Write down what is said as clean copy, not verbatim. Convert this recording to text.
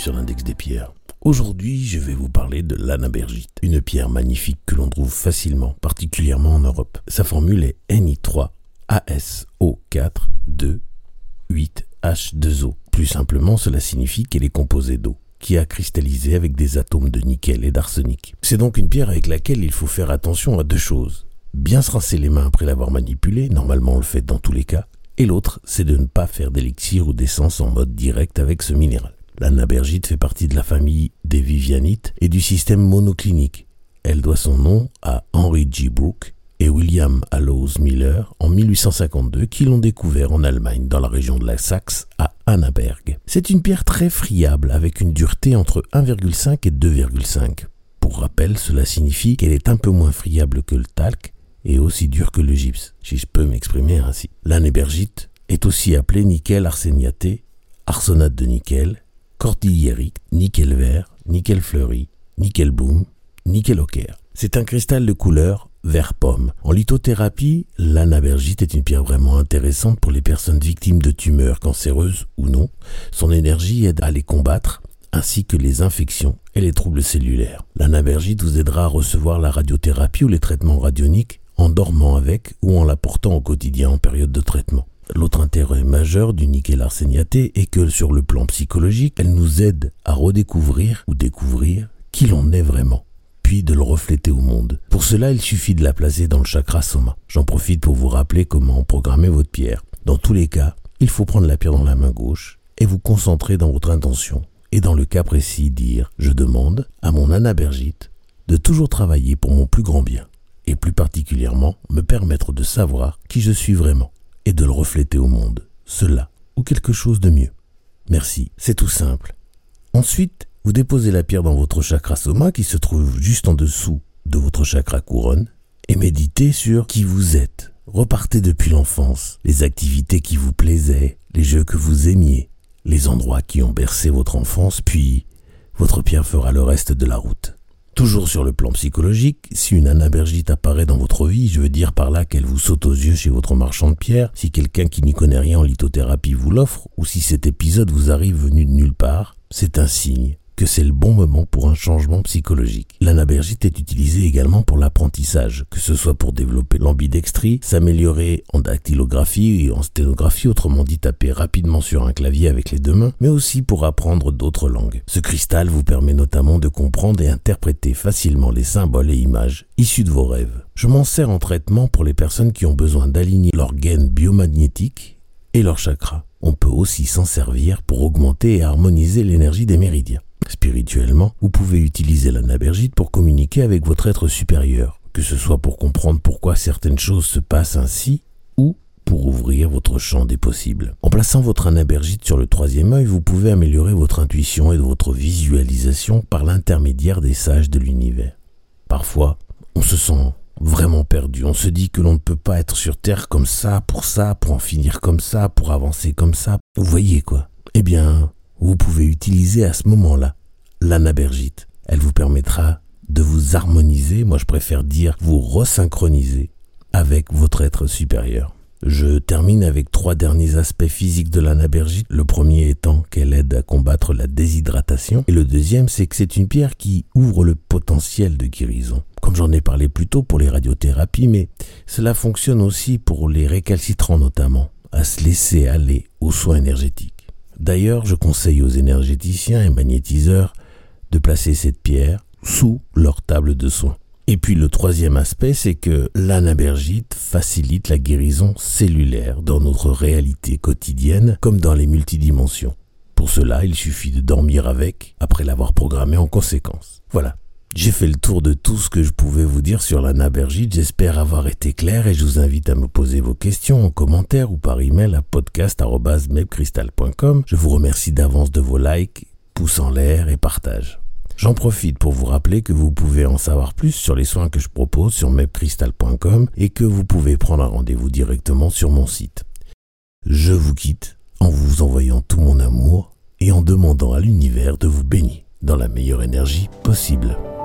sur l'Index des pierres. Aujourd'hui, je vais vous parler de l'anabergite, une pierre magnifique que l'on trouve facilement, particulièrement en Europe. Sa formule est Ni3ASO4-2-8H2O. Plus simplement, cela signifie qu'elle est composée d'eau, qui a cristallisé avec des atomes de nickel et d'arsenic. C'est donc une pierre avec laquelle il faut faire attention à deux choses. Bien se rincer les mains après l'avoir manipulée, normalement on le fait dans tous les cas, et l'autre, c'est de ne pas faire d'élixir ou d'essence en mode direct avec ce minéral. L'anabergite fait partie de la famille des vivianites et du système monoclinique. Elle doit son nom à Henry G. Brooke et William Hallowes Miller en 1852 qui l'ont découvert en Allemagne dans la région de la Saxe à Annaberg. C'est une pierre très friable avec une dureté entre 1,5 et 2,5. Pour rappel, cela signifie qu'elle est un peu moins friable que le talc et aussi dure que le gypse, si je peux m'exprimer ainsi. L'anabergite est aussi appelée nickel arséniaté, arsenate de nickel, cordillérite, nickel vert, nickel fleuri, nickel bloom, nickel ocher. C'est un cristal de couleur vert pomme. En lithothérapie, l'anabergite est une pierre vraiment intéressante pour les personnes victimes de tumeurs cancéreuses ou non. Son énergie aide à les combattre, ainsi que les infections et les troubles cellulaires. L'anabergite vous aidera à recevoir la radiothérapie ou les traitements radioniques en dormant avec ou en l'apportant au quotidien en période de traitement. L'autre intérêt majeur du nickel arséniaté est que sur le plan psychologique, elle nous aide à redécouvrir ou découvrir qui l'on est vraiment, puis de le refléter au monde. Pour cela, il suffit de la placer dans le chakra soma. J'en profite pour vous rappeler comment programmer votre pierre. Dans tous les cas, il faut prendre la pierre dans la main gauche et vous concentrer dans votre intention. Et dans le cas précis, dire « Je demande à mon anabergite de toujours travailler pour mon plus grand bien. » et plus particulièrement me permettre de savoir qui je suis vraiment et de le refléter au monde, cela ou quelque chose de mieux. Merci, c'est tout simple. Ensuite, vous déposez la pierre dans votre chakra soma qui se trouve juste en dessous de votre chakra couronne et méditez sur qui vous êtes. Repartez depuis l'enfance, les activités qui vous plaisaient, les jeux que vous aimiez, les endroits qui ont bercé votre enfance, puis votre pierre fera le reste de la route. Toujours sur le plan psychologique, si une anabergite apparaît dans votre vie, je veux dire par là qu'elle vous saute aux yeux chez votre marchand de pierres, si quelqu'un qui n'y connaît rien en lithothérapie vous l'offre, ou si cet épisode vous arrive venu de nulle part, c'est un signe que c'est le bon moment pour un changement psychologique. L'anabergite est utilisée également pour l'apprentissage, que ce soit pour développer l'ambidextrie, s'améliorer en dactylographie et en sténographie, autrement dit taper rapidement sur un clavier avec les deux mains, mais aussi pour apprendre d'autres langues. Ce cristal vous permet notamment de comprendre et interpréter facilement les symboles et images issus de vos rêves. Je m'en sers en traitement pour les personnes qui ont besoin d'aligner leurs gaines biomagnétiques et leurs chakras. On peut aussi s'en servir pour augmenter et harmoniser l'énergie des méridiens. Spirituellement, vous pouvez utiliser l'anabergite pour communiquer avec votre être supérieur, que ce soit pour comprendre pourquoi certaines choses se passent ainsi ou pour ouvrir votre champ des possibles. En plaçant votre anabergite sur le troisième œil, vous pouvez améliorer votre intuition et votre visualisation par l'intermédiaire des sages de l'univers. Parfois, on se sent vraiment perdu. On se dit que l'on ne peut pas être sur Terre comme ça, pour en finir comme ça, pour avancer comme ça. Vous voyez quoi? Eh bien, vous pouvez utiliser à ce moment-là l'anabergite. Elle vous permettra de vous harmoniser, moi je préfère dire vous resynchroniser avec votre être supérieur. Je termine avec 3 derniers aspects physiques de l'anabergite. Le premier étant qu'elle aide à combattre la déshydratation. Et le deuxième, c'est que c'est une pierre qui ouvre le potentiel de guérison. Comme j'en ai parlé plus tôt pour les radiothérapies, mais cela fonctionne aussi pour les récalcitrants notamment, à se laisser aller aux soins énergétiques. D'ailleurs, je conseille aux énergéticiens et magnétiseurs de placer cette pierre sous leur table de soins. Et puis le troisième aspect, c'est que l'anabergite facilite la guérison cellulaire dans notre réalité quotidienne comme dans les multidimensions. Pour cela, il suffit de dormir avec, après l'avoir programmé en conséquence. Voilà, j'ai fait le tour de tout ce que je pouvais vous dire sur l'anabergite. J'espère avoir été clair et je vous invite à me poser vos questions en commentaire ou par email à podcast@mebcrystal.com. Je vous remercie d'avance de vos likes, pouces en l'air et partages. J'en profite pour vous rappeler que vous pouvez en savoir plus sur les soins que je propose sur mebcrystal.com et que vous pouvez prendre un rendez-vous directement sur mon site. Je vous quitte en vous envoyant tout mon amour et en demandant à l'univers de vous baigner dans la meilleure énergie possible.